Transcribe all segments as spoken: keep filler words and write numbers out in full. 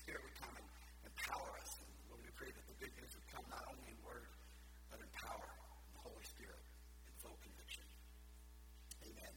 Spirit would come and empower us. And Lord, we pray that the good news would come not only in word, but in power, the Holy Spirit, in full conviction. Amen.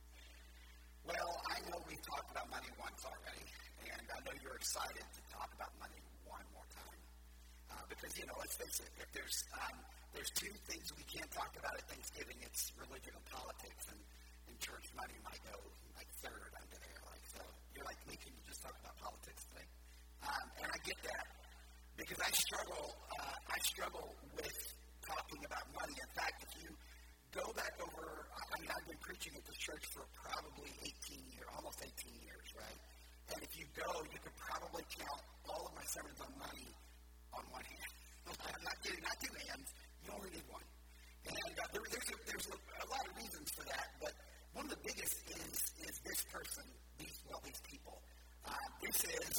Well, I know we've talked about money once already, and I know you're excited to talk about money one more time. Uh, because, you know, let's face it, if there's um, there's two things we can't talk about at Thanksgiving, it's religion and politics, and in church money might go like third under there. Like, so you're like, me, can you just talk about politics today? Um, and I get that, because I struggle, uh, I struggle with talking about money. In fact, if you go back over, I mean, I've been preaching at this church for probably eighteen years, almost eighteen years, right? And if you go, you could probably count all of my sermons on money on one hand. I'm not kidding, not two hands. You only need one. And uh, there, there's, a, there's a, a lot of reasons for that, but one of the biggest is is this person, these, well, these people. Uh, this is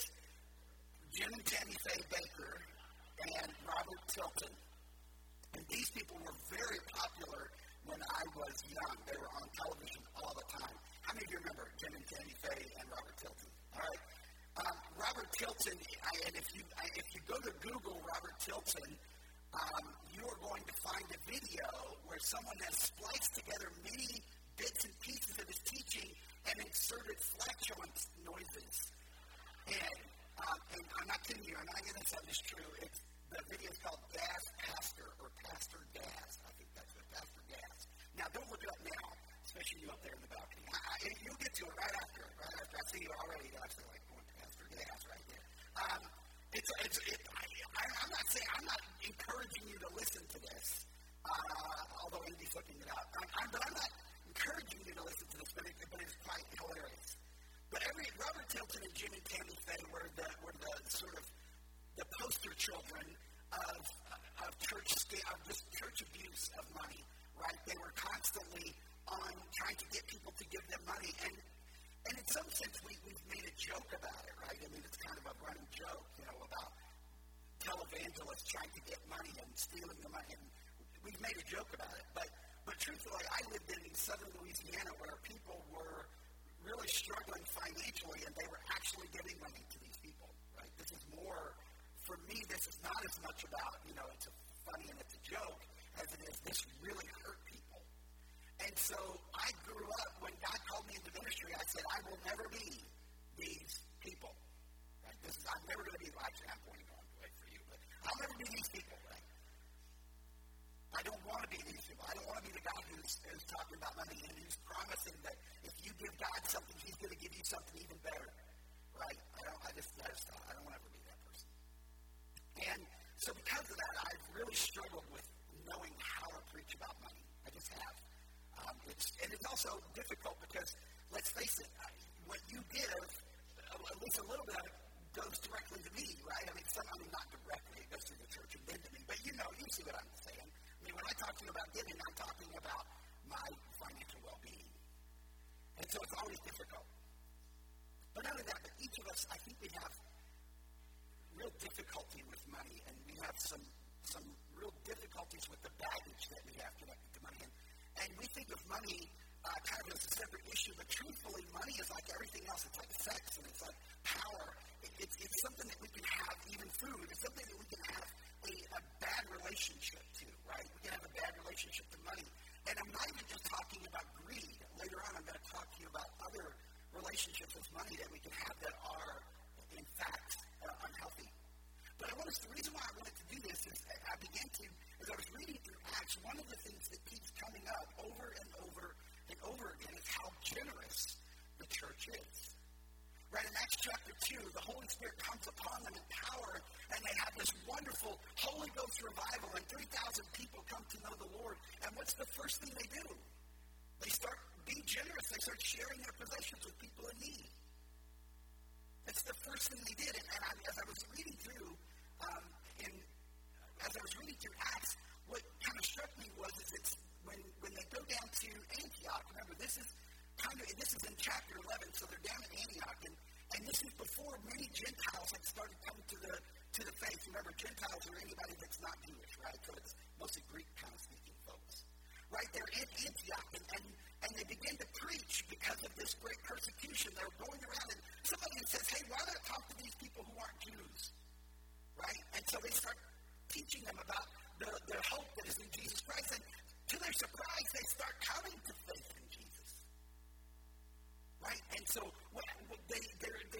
Jim and Tammy Faye Bakker and Robert Tilton. And these people were very popular when I was young. They were on television all the time. How many of you remember Jim and Tammy Faye and Robert Tilton? All right. Um, Robert Tilton, I, and if you I, if you go to Google Robert Tilton, um, you are going to find a video where someone has spliced together many bits and pieces of his teaching and inserted flatulence noises. And, um, and I'm not kidding you, I'm not going to say this is true. It's, the video is called Gas Pastor, or Pastor Gas. I think that's what Pastor Gas. Now, don't look it up now, especially you up there in the balcony. I, I, you'll get to it right after. Right after I see you already. I feel like going to Pastor Gas right there. Um, it's, it's, it, I, I, I'm not saying, I'm not encouraging you to listen to this, uh, although Andy's looking it up. I'm, I'm, but I'm not encouraging you to listen to this, but, it, but it's quite hilarious. But every Robert Tilton and Jim and Tammy Faye were the, were the sort of the poster children of, of church of this church abuse of money, right? They were constantly on trying to get people to give them money, and and in some sense we, we've made a joke about it, right? I mean, it's kind of a running joke, you know, about televangelists trying to get money and stealing the money, and we've made a joke about it. But but truthfully, I lived in southern Louisiana where people were really struggling financially, and they were actually giving money to these people, right? This is more, for me, this is not as much about, you know, it's a funny and it's a joke, as it is this really hurt people. And so I grew up, when God called me into ministry, I said, I will never be these people. Right? This is, I'm never going to be, actually, I'm pointing the wrong way for you, but I'll never be these people, right? I don't want to be these people. I don't want to be the guy who's, who's talking about money and who's promising that if you give God something, He's going to give you something even better, right? I don't. I just, I just, I don't want to ever be that person. And so because of that, I've really struggled with knowing how to preach about money. I just have. Um, it's, and it's also difficult because, let's face it, I, what you give, at least a little bit of it, goes directly to me, right? I mean, some, I mean, not directly, it goes to the church and then to me, but you know, you see what I'm saying. I mean, when I talk to you about giving, I'm talking about my financial well-being. And so it's always difficult. But not only that, but each of us, I think we have real difficulty with money, and we have some some real difficulties with the baggage that we have connected to money. And, and we think of money uh, kind of as a separate issue, but truthfully, money is like everything else. It's like sex, and it's like power. It, it's, it's something that we can have, even food. It's something that we can have a, a bad relationship to, right? We can have a bad relationship to money. And I'm not even just talking about greed. Later on, I'm going to talk to you about other relationships with money that we can have that are, in fact, uh, unhealthy. But I want us, the reason why I wanted to do this is I began to, as I was reading through Acts, one of the things that keeps coming up over and over and over again is how generous the church is. Right, in Acts chapter two, the Holy Spirit comes upon them in power, and they have this wonderful Holy Ghost revival, and three thousand people come to know the Lord. And what's the first thing they do? They start being generous. They start sharing their possessions with people in need. It's the first thing they did. And, and I, as I was reading through, um, in, as I was reading through Acts, what kind of struck me was is it's when when they go down to Antioch. Remember, this is kind of this is in chapter eleven, so they're down in Antioch, and, and this is before many Gentiles had started coming to the to the faith. Remember, Gentiles are anybody that's not Jewish, right? So it's mostly Greek kind of speaking folks. Right, they're in Antioch, and, and, and they begin to preach because of this great persecution. They're going around, and somebody says, hey, why not talk to these people who aren't Jews?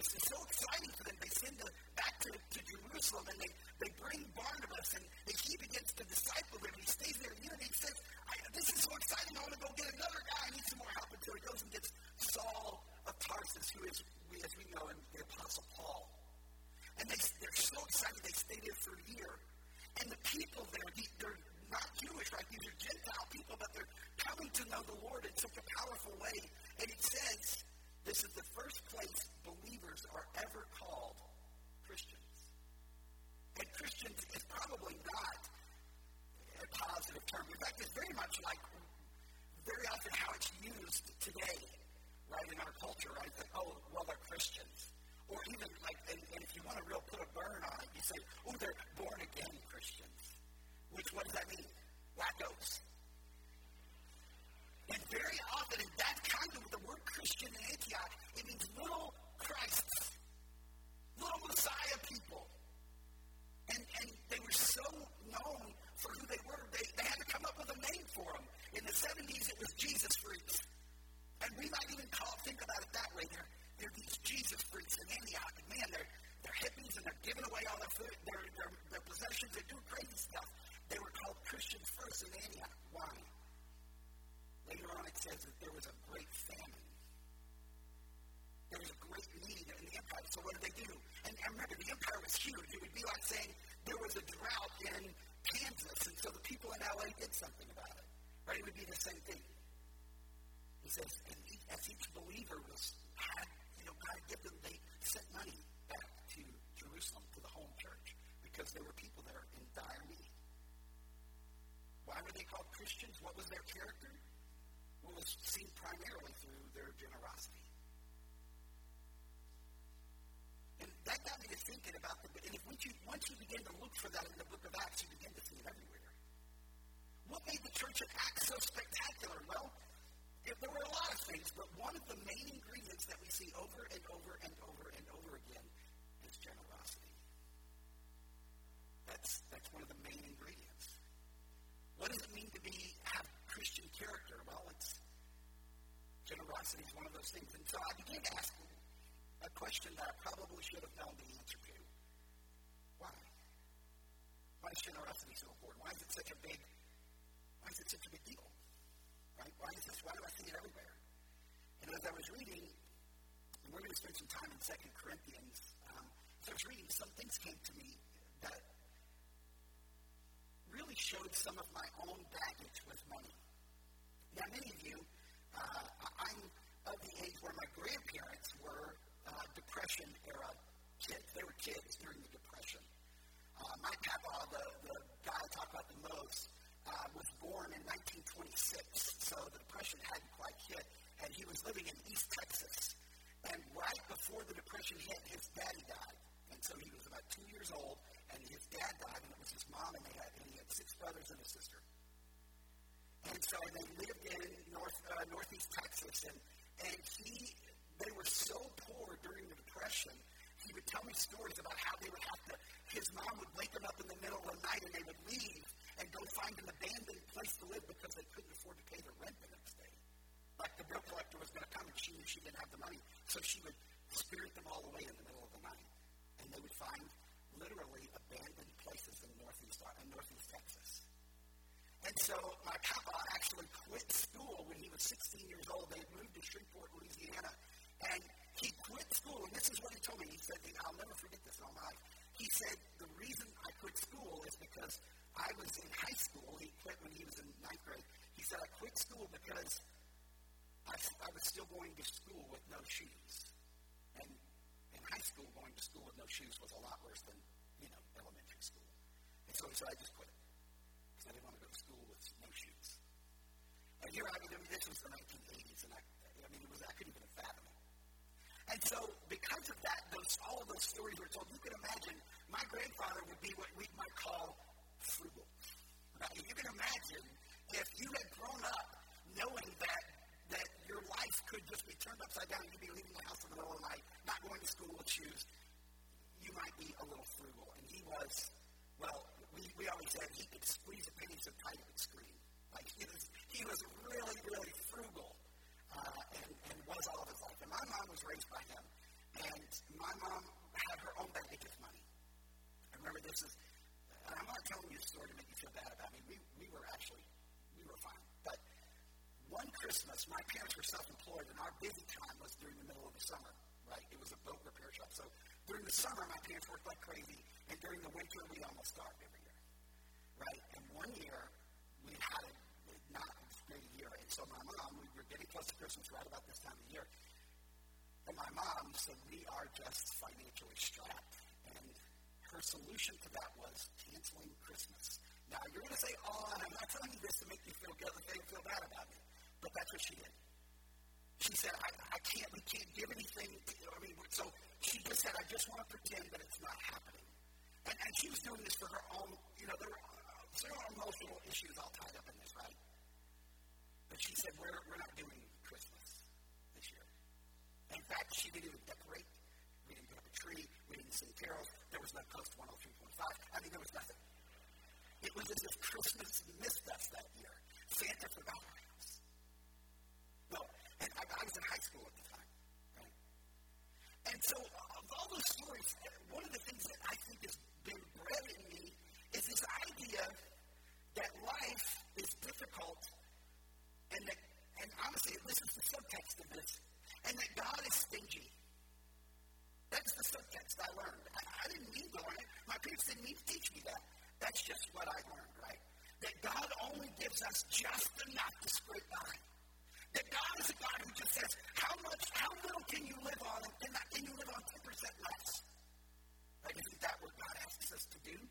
this is so exciting for them. They send them back to, to Jerusalem, and they, they bring Barnabas, and, and he begins to disciple them, and he stays there in unity. He says, I, this is so exciting, I want to go get another guy. I need some more help. And so he goes and gets Saul of Tarsus, who is, as we know, the Apostle Paul. And they, they're so excited. They stay there for a year. And the people there, they're not Jewish, right? These are Gentile people, but they're coming to know the Lord in such a powerful way. And it says, this is the first place believers are ever called Christians. And Christians is probably not a positive term. In fact, it's very much like, very often how it's used today, right, in our culture, right? It's like, oh, well, they're Christians. Or even like, and, and if you want to real put a burn on it, you say, oh, they're born-again Christians. Which, what does that mean? Wackos. And very often, in that kind of the word Christian in Antioch, it means little Christs, little Messiah people. And and they were so known for who they were, they, they had to come up with a name for them. In the seventies, it was Jesus freaks. And we might even call think about it that way. They're, they're these Jesus freaks in Antioch. And man, they're, they're hippies, and they're giving away all their food, their, their, their possessions. They're doing crazy stuff. They were called Christians first in Antioch. Why? Later on, it says that there was a great famine. There was a great need in the empire. So what did they do? And, and remember, the empire was huge. It would be like saying there was a drought in Kansas, and so the people in L A did something about it. Right? It would be the same thing. He says, and each, as each believer was had, you know, God gave them, they sent money back to Jerusalem, to the home church, because there were people there in dire need. Why were they called Christians? What was their character? Well, it was seen primarily through their generosity. And that got me to thinking about the, and if once you, once you begin to look for that in the book of Acts, you begin to see it everywhere. What made the church of Acts so spectacular? Well, if there were a lot of things, but one of the main ingredients that we see over and over and over and over again is generosity. That's that's one of the main ingredients. What does it mean to be have Christian character? Well, it's generosity is one of those things. And so I began to ask a question that I probably should have known the answer to. Why? Why is generosity so important? Why is it such a big why is it such a big deal? Right? Why is this? Why do I see it everywhere? And as I was reading, and we're going to spend some time in Second Corinthians, um, as I was reading, some things came to me that really showed some of my own baggage with money. Now, many of you, uh, I'm of the age where my grandparents were uh, Depression-era kids. They were kids during the Depression. Uh, my papa, the, the guy I talk about the most, Uh, was born in nineteen twenty-six, so the Depression hadn't quite hit, and he was living in East Texas. And right before the Depression hit, his daddy died. And so he was about two years old, and his dad died, and it was his mom, and, they had, and he had six brothers and a sister. And so they lived in north uh, northeast Texas, and, and he, they were so poor during the Depression, he would tell me stories about how they would have to, his mom would wake them up in the middle of the night, and they would leave and go find an abandoned place to live because they couldn't afford to pay their rent the next day. Like the bill collector was going to come, and she knew she didn't have the money, so she would spirit them all away in the middle of the night. And they would find literally abandoned places in northeast, in northeast Texas. And so my papa actually quit school when he was sixteen years old. They had moved to Shreveport, Louisiana, and he quit school, and this is what he told me. He said, I'll never forget this in all my life. He said, the reason I quit school is because I was in high school. He quit when he was in ninth grade. He said, I quit school because I, I was still going to school with no shoes. And in high school, going to school with no shoes was a lot worse than, you know, elementary school. And so he said, I just quit it because I didn't want to go to school with no shoes. And here I mean, this was the nineteen eighties, and I, I mean, it was I couldn't even fathom it. And so because of that, those all of those stories were told. You can imagine my grandfather would be what we might call frugal. Right? You can imagine if you had grown up knowing that that your life could just be turned upside down, you'd be leaving the house in the middle of the night, not going to school with shoes, you might be a little frugal. And he was, well, we, we always said he could squeeze a penny so tight it would scream. Like he was, he was really, really frugal uh, and, and was all of his life. And my mom was raised by him. And this is, and I'm not telling you a story to make you feel bad about me. We, we were actually, we were fine. But one Christmas, my parents were self-employed, and our busy time was during the middle of the summer, right? It was a boat repair shop. So during the summer, my parents worked like crazy, and during the winter, we almost starved every year, right? And one year, we had a not a great year, and so my mom, we were getting close to Christmas right about this time of year, and my mom said, we are just financially strapped, and her solution to that was canceling Christmas. Now, you're going to say, oh, and I'm not telling you this to make you feel good, make you feel bad about me, but that's what she did. She said, I, I can't, we can't give anything, I mean, so she just said, I just want to pretend that it's not happening. And, and she was doing this for her own, you know, there were uh, several emotional issues all tied up in this, right? But she said, we're, we're not doing Christmas this year. And in fact, she didn't even decorate. We didn't put up a tree. We didn't sing carols. There was no Coast one oh three point five. I mean, there was nothing. It was as if Christmas missed us that year. Santa forgot our house. No, and I, I was in high school at the time, right? And so of all those stories, one of the things that I think has been bred in me is this idea that life is difficult, and that, and honestly, this is the subtext of this, and that God is stingy. That's the subtext I learned. I, I didn't mean to learn it. My parents didn't need to teach me that. That's just what I learned, right? That God only gives us just enough to scrape by. That God is a God who just says, how much, how little can you live on, and can, can you live on ten percent less? Right? Isn't that what God asks us to do?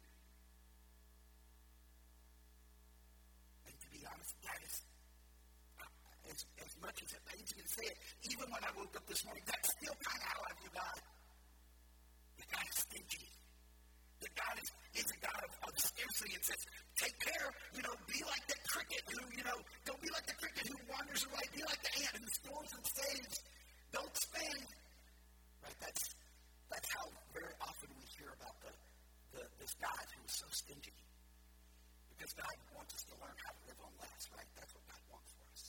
And to be honest, that is, uh, as, as much as it pains me to say it, even when I woke up this morning, that's still kind of how I view God. That God is stingy. That God is, is a God of, of scarcity and says, take care, you know, be like that cricket who, you know, don't be like the cricket who wanders away. Be like the ant who stores and saves. Don't spend. Right? That's that's how very often we hear about the, the this God who is so stingy. Because God wants us to learn how to live on less, right? That's what God wants for us.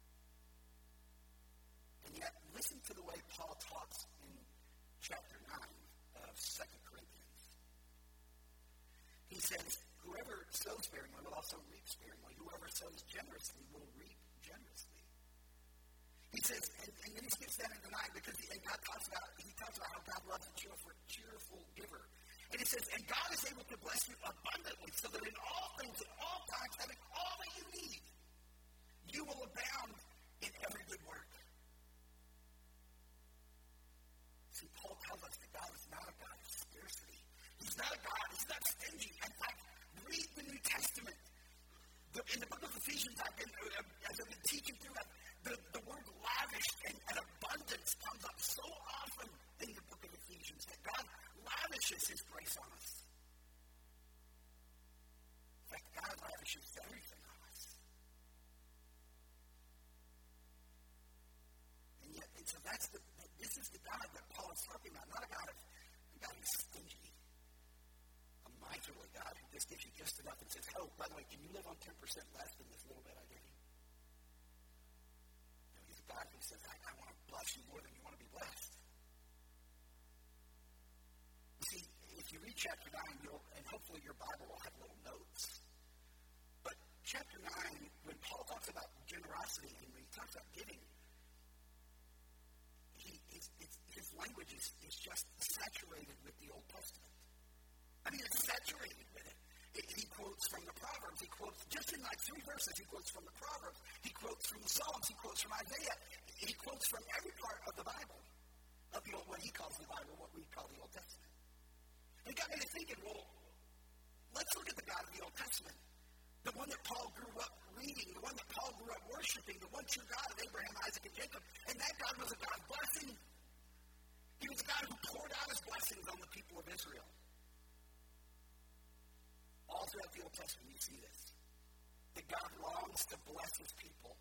And yet, listen to the way Paul talks in chapter nine of Second Corinthians. He says, whoever sows sparingly will also reap sparingly. Whoever sows generously will reap generously. He says, and, and then he skips down into nine because he, and God talks about, he talks about how God loves a cheerful, cheerful giver. And he says, and God is able to bless you abundantly so that in all things, at all times, having all that you need, you will abound in every good work. See, Paul tells us that God is not a God of scarcity. He's not a God. He's not stingy. In fact, read the New Testament. The, in the book of Ephesians, I've been, uh, as I've been teaching through that, the, the word lavish and, and abundance comes up so often in the book of Ephesians that God lavishes His grace on us. In fact, God lavishes everything on us. And yet, and so that's the, this is the God that Paul is talking about, not a God of, a God who's stingy. Miserly God who just gives you just enough and says, oh, by the way, can you live on ten percent less than this little bit I gave you? No, He's a God who says, I, I want to bless you more than you want to be blessed. You see, if you read chapter nine, you'll, and hopefully your Bible will have little notes. But chapter nine, when Paul talks about generosity and when he talks about giving, he, his, his, his language is, is just saturated with the Old Testament. I mean, it's saturated with it. it. He quotes from the Proverbs. He quotes, just in like three verses, he quotes from the Proverbs. He quotes from the Psalms. He quotes from Isaiah. He quotes from every part of the Bible, of the old, what he calls the Bible, what we call the Old Testament. It got me to thinking, well, let's look at the God of the Old Testament. The one that Paul grew up reading, the one that Paul grew up worshiping, the one true God of Abraham, Isaac, and Jacob. And that God was a God of blessing. He was a God who poured out His blessings on the people of Israel. All throughout the Old Testament, you see this. That God longs to bless His people,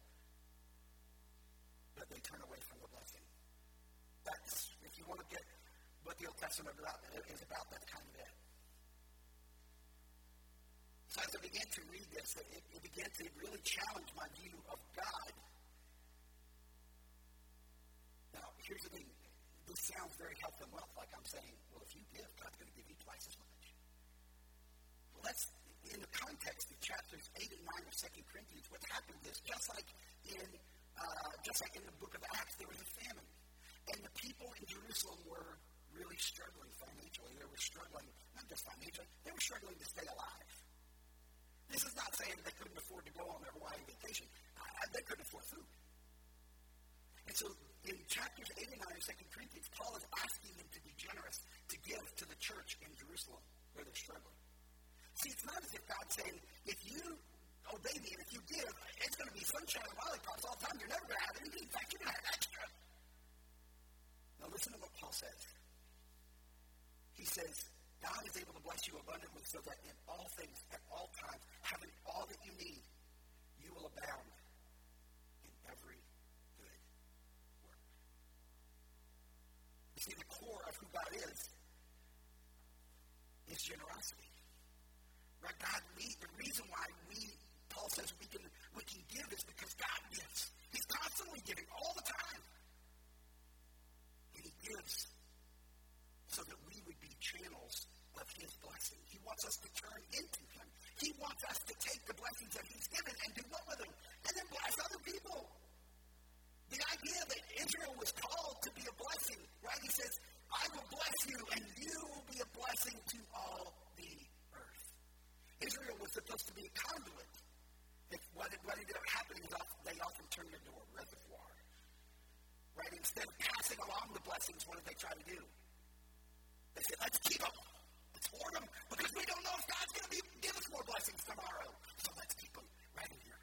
but they turn away from the blessing. That's, if you want to get what the Old Testament is about, that's kind of it. So as I began to read this, it, it began to really challenge my view of God. Now, here's the thing. This sounds very health and wealth, like I'm saying, well, if you give, God's going to give you twice as much. let's, in the context of chapters eight and nine of Second Corinthians, what happened is, just like in uh, just like in the book of Acts, there was a famine. And the people in Jerusalem were really struggling financially. They were struggling, not just financially, they were struggling to stay alive. This is not saying they couldn't afford to go on their Hawaii vacation. Uh, they couldn't afford food. And so in chapters eight and nine of Second Corinthians, Paul is asking them to be generous, to give to the church in Jerusalem where they're struggling. See, it's not as if God's saying, if you obey me and if you give, it's going to be sunshine and lollipops all the time. You're never going to have anything. In fact, you're going to have extra. Now listen to what Paul says. He says, God is able to bless you abundantly so that in all things, at all times, having all that you need, you will abound in every good work. You see, the core of who God is, is generosity. Right? God, we, the reason why we, Paul says we can, we can give is because God gives. He's constantly giving all the time. And he gives so that we would be channels of his blessing. He wants us to turn into him. He wants us to take the blessings that he's given and do what with them? And then bless other people. The idea that Israel was called to be a blessing, right? He says, I will bless you and you will be a blessing to all the earth. Israel was supposed to be a conduit. If what, what ended up happening is they often turned into a reservoir. Right? Instead of passing along the blessings, what did they try to do? They said, let's keep them. Let's hoard them because we don't know if God's going to give us more blessings tomorrow. So let's keep them right in here.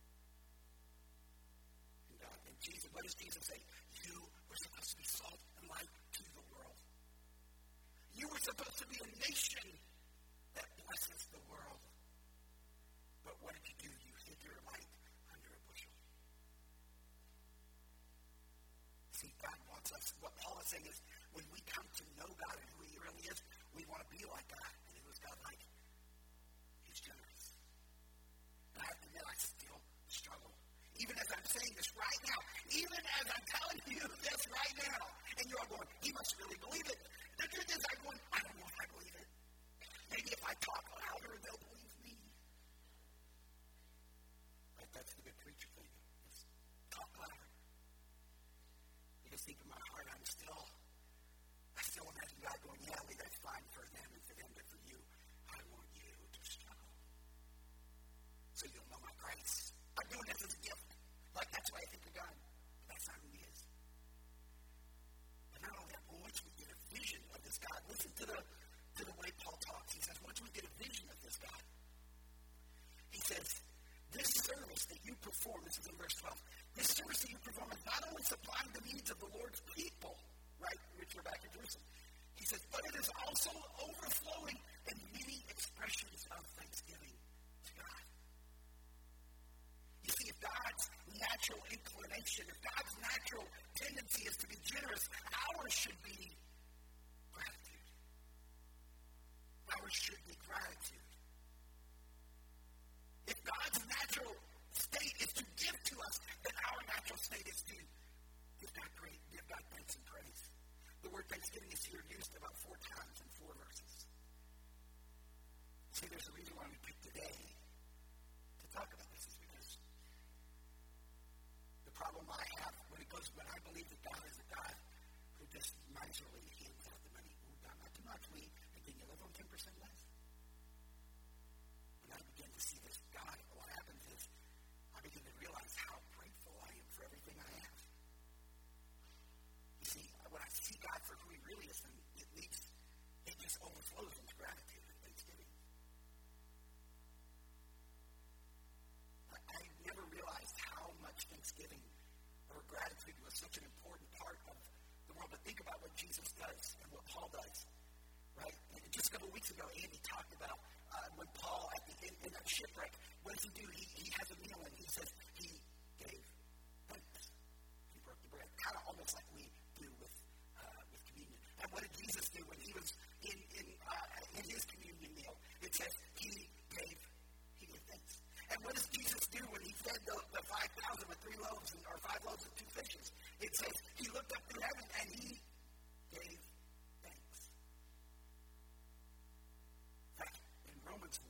And God, and Jesus, what does Jesus say? You were supposed to be salt and light to the world. You were supposed to be a nation that blesses the world. But what did you do? You hid your light under a bushel. See, God wants us. What Paul is saying is, when we come to know God and who he really is, we want to be like God. And who is God like? He's generous. And I have to admit, I still struggle. Even as I'm saying this right now, even as I'm telling you this right now, and you're all going, he must really believe it. The truth is, I'm going, I don't know if I believe it. Maybe if I talk louder, they'll believe me. But that's the good preacher thing. Just talk louder. Because deep in my heart, I'm still I still imagine God going, yeah, Lee, that's fine for them and for them, but for you, I want you to struggle. So you'll know my grace. I'm doing this as a gift. Like, that's why I think of God. But that's not who he is. But not only that, but once we get a vision of this God, listen to the, to the way Paul talks. He says, once we get a vision of this God, he says, this service that you perform, this is in verse twelve, this service that you perform is not only supplying the needs of the Lord's people, right, which are back in Jerusalem. He says, but it is also overflowing in many expressions of thanksgiving to God. You see, if God's natural inclination, if God's natural tendency is to be generous, ours should be gratitude. Ours should be gratitude. If God's natural state is to give to us, then our natural state is to give God great, give God thanks and praise. The word thanksgiving is here used about four times in four verses. See, there's a reason why we picked today to talk about this is because the problem I have when it goes, when I believe that God is a God who just miserly hands out the money. Ooh, not, not too much, we, and then you live on ten percent less. When I begin to see this God, what happens is I begin to realize how grateful I am for everything I have. You see, when I see God for who he really is, then it leads, it just overflows into gratitude and thanksgiving. I, I never realized how much thanksgiving or gratitude was such an important part of the world. But think about what Jesus does and what Paul does, right? And just a couple of weeks ago, Andy talked about uh, when Paul, at the in, in that shipwreck, what does he do? He, he has a meal and he says he gave thanks. He broke the bread, kind of almost like we do with uh, with communion. And what did Jesus do when he was in in uh, in his communion meal? It says he gave he gave thanks. And what does Jesus do when he fed the, the five thousand with three loaves and, or five loaves and two fishes? It says he looked up to heaven and he gave thanks. In fact, in Romans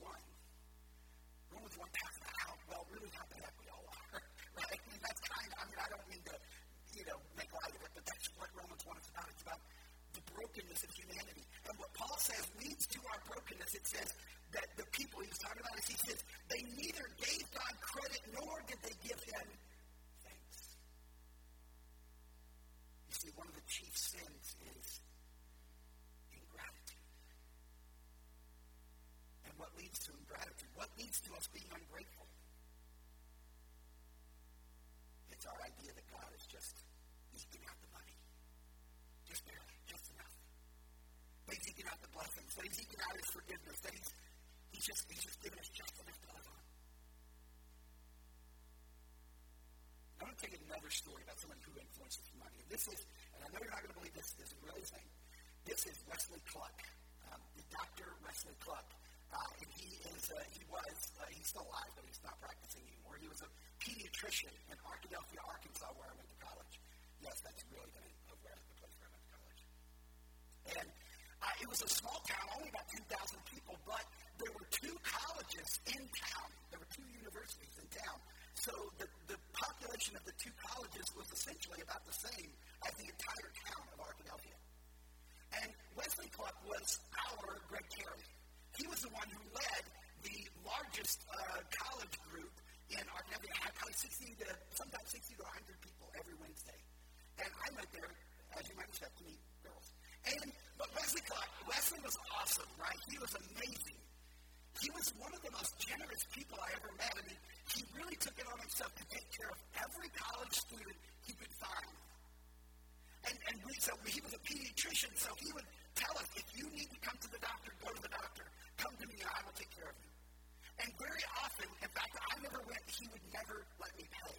brokenness of humanity. And what Paul says leads to our brokenness. It says that the people he was talking about, he says, they neither gave God credit nor did they give him thanks. You see, one of the chief sins is ingratitude. And what leads to ingratitude? What leads to us being ungrateful? It's our idea that God is just eking out the money. Just barely, just enough. That he's eking out the blessings, that he's eking out his forgiveness, that he's, he's, just, he's just giving us just enough to live on. I want to tell you another story about someone who influences money. And this is, and I know you're not going to believe this, this is really his name. This is Wesley Cluck, um, the Doctor Wesley Cluck. Uh, and he is, uh, he was, uh, he's still alive, but he's not practicing anymore. He was a pediatrician in Arkadelphia, Arkansas, where I went to college. Yes, that's really the name of where the place where I went to college. And uh, it was a small town, only about ten thousand people, but there were two colleges in town. There were two universities in town. So the, the population of the two colleges was essentially about the same as the entire town of Arkadelphia. And Wesley Cluck was our Greg Carey. He was the one who led the largest uh, college group in Arkadelphia. It had probably sixty to, sometimes sixty to one hundred people every Wednesday. And I went there, as you might expect, to meet girls. And, but Wesley Cluck, Wesley was awesome, right? He was amazing. He was one of the most generous people I ever met. I mean, he really took it on himself to take care of every college student he could find. And, and we, so he was a pediatrician, so he would tell us, if you need to come to the doctor, go to the doctor. Come to me and I will take care of you. And very often, in fact, I never went, he would never let me pay.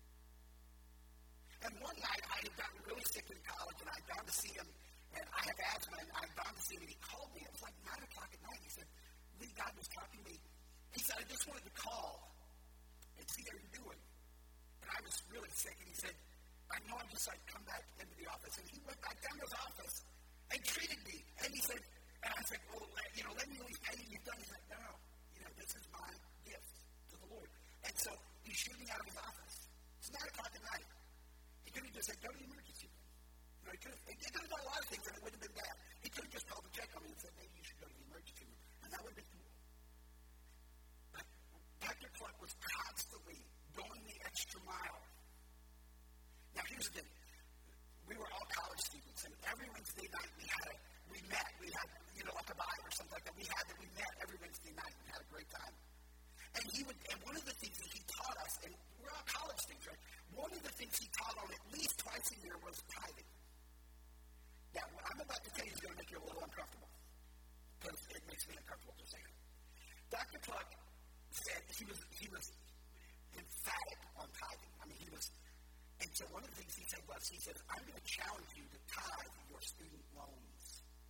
And one night, I had gotten really sick in college, and I had gone to see him, and I had asthma, and I had gone to see him, and he called me. It was like nine o'clock at night. He said, Lee, God was talking to me. He said, I just wanted to call and see how you're doing. And I was really sick, and he said, I know I'm just like, come back into the office. And he went back down to his office and treated me. And he said, and I said, well, you know, let me at least pay you. You've done. He said, no, no, you know, this is my gift to the Lord. And so he shooed me out of his office. It's nine o'clock at night. He could have just said, go to the emergency room. You know, he could have, he could have done a lot of things, and it would have been bad. He could have just called to check on me and said, maybe you should go to the emergency room. And that would have been cool. But Doctor Cluck was constantly going the extra mile. Now, here's the thing. We were all college students, and every Wednesday night we had a, we met. We had, you know, like a bar or something like that. We had that. We met every Wednesday night and had a great time. And he would, and one of the things that he taught us, and we're all college students, right? One of the things he taught on at least twice a year was tithing. Now, what I'm about to tell you is going to make you a little uncomfortable, because it makes me uncomfortable to say it. Doctor Cluck said he was he was emphatic on tithing. I mean, he was. And so one of the things he said was, he said, I'm going to challenge you to tithe your student loans.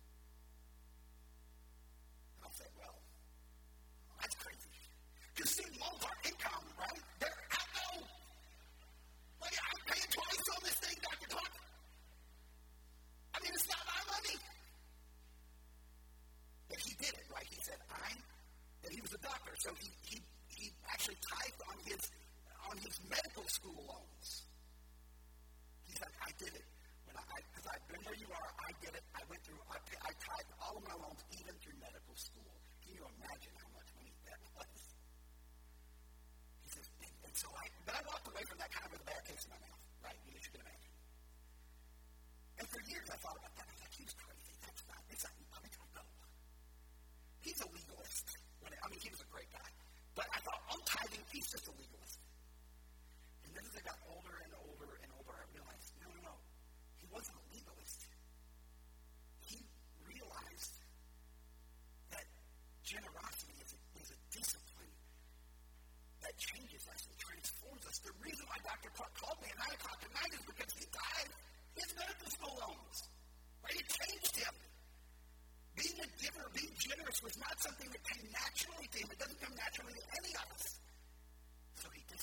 And I said, well, that's crazy. Because student loans are income, right? They're out there. Like, I'm paying twice on this thing, Doctor Cluck. I mean, it's not my money. But he did it, right? He said, I, and he was a doctor, so he he, he actually tithed on his, on his medical school loans. He said, I did it. When I, because I've been where you are, I did it. I went through, I, pay, I tithed all of my loans, even through medical school. Can you imagine how much money that was? He says, and, and so I, but I walked away from that kind of with a bad taste in my mouth, right? You, you can imagine. And for years I thought about that. I was like, he was crazy. That's not, it's not, I mean, no. He's a legalist. I mean, he was a great guy. But I thought, on tithing, he's just a legalist. And then as I got older and older and older, I realized, no, no, no. He wasn't a legalist. He realized that generosity is a, is a discipline that changes us and transforms us. The reason why Doctor Cluck called me at nine o'clock at night is because he died his medical school loans. Right? It changed him. Being a giver, being generous was not something that came naturally to him. It doesn't come naturally to any of us. So he did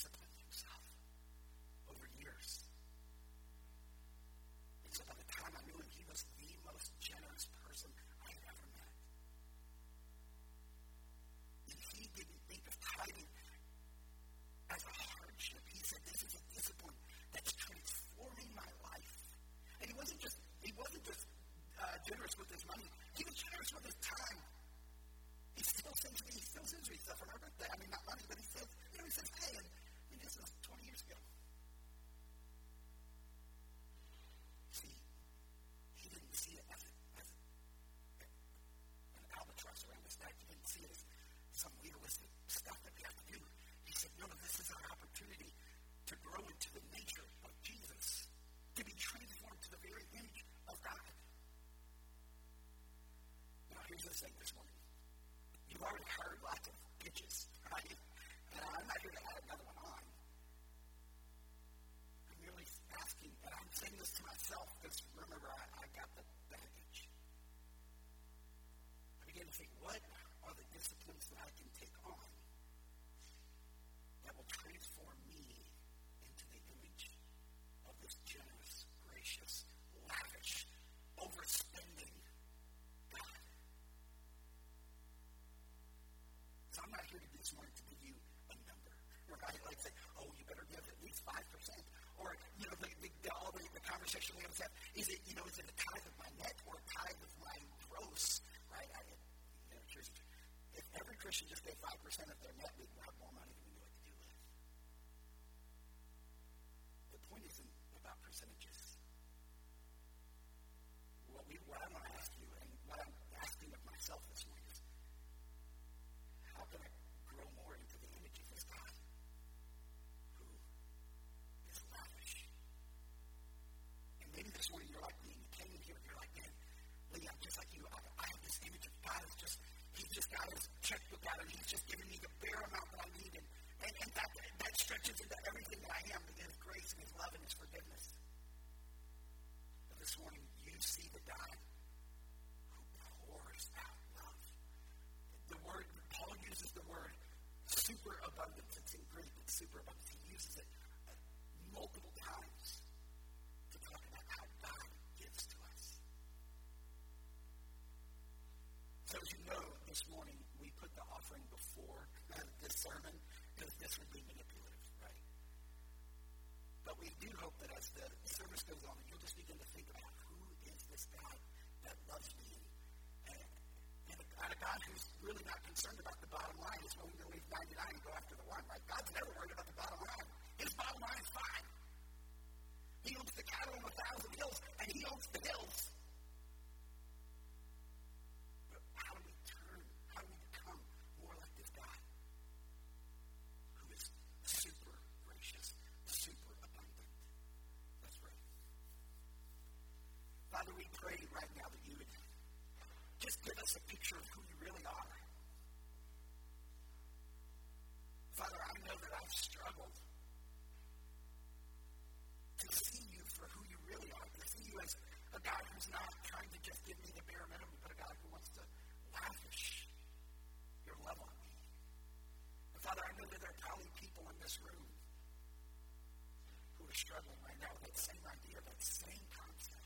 this morning to give you a number, right? Like say, oh, you better give at least five percent. Or, you know, the, the, the, all the, the conversation we always have, is it, you know, is it a tithe of my net or a tithe of my gross, right? I, you know, here's, if every Christian just gave five percent of their net, we'd have more money than we knew what to do with. The point isn't about percentages. What, we, what I want to ask you, and what I'm asking of myself this morning is, how can I grow more into the image of this God who is lavish? And maybe this morning you're like me, and you came in here and you're like, man, Lee, I'm just like you. I, I have this image of God is just, he's just got his checkbook out, and he's just giving me the bare amount that I need. And, and, and that, that stretches into everything that I am, his grace and his love and his forgiveness. But this morning, you see the God who pours out love. The word, Paul uses the word superabundance. It's in Greek, it's superabundance. He uses it uh, multiple times to talk about how God gives to us. So as you know, this morning we put the offering before uh, this sermon because this would be manipulative, right? But we do hope that as the service goes on, you'll just begin to think about who is this God that loves me, and, and, a, and a God who's really not concerned about the bottom line. It's when we leave ninety-nine and go after the one, right? God's never worried about the bottom line. His bottom line is fine. He owns the cattle on a thousand hills, and he owns the hills. But how do we turn, how do we become more like this God who is super gracious, super abundant? Let's pray. Father, we pray right now that you would just give us a picture of who you really are. Father, I know that I've struggled to see you for who you really are, to see you as a God who's not trying to just give me the bare minimum, but a God who wants to lavish your love on me. And Father, I know that there are probably people in this room who are struggling right now with that same idea, that same concept.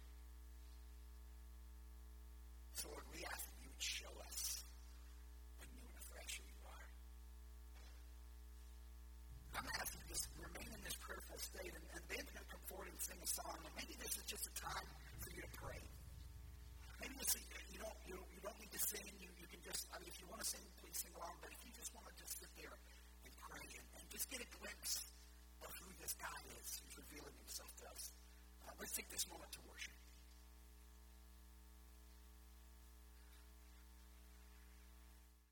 So Lord, we ask that you would show us anew and afresh who you are. I'm asking you to just remain in this prayerful state, and, and the band's going to come forward and sing a song, and maybe this is just a time for you to pray. Maybe this is, you don't you, you don't need to sing. You, you can just, I mean, if you want to sing, please sing along. But if you just want to just sit there and pray and, and just get a glimpse of who this God is, who's revealing himself to us, uh, let's take this moment to worship.